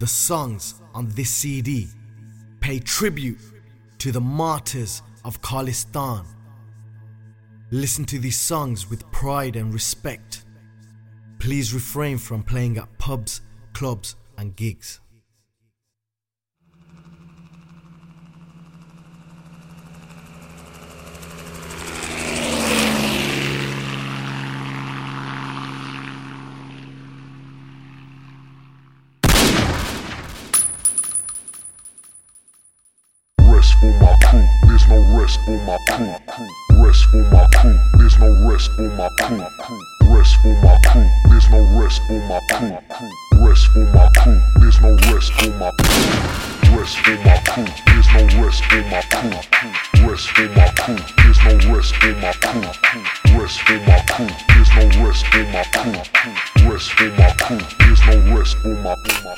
The songs on this CD pay tribute to the martyrs of Khalistan. Listen to these songs with pride and respect. Please refrain from playing at pubs, clubs and gigs. Rest for my crew, there's no rest for my crew. Rest for my crew, there's no rest for my crew. Rest for my crew, there's no rest for my crew. Rest for my crew, there's no rest for my crew. Rest for my crew, there's no rest for my crew. Rest for my crew, there's no rest for my crew. Rest for my crew, there's no rest for my crew. Rest for my crew, there's no rest for my crew.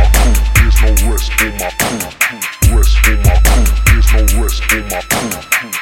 Rest for my crew, there's no rest for my crew.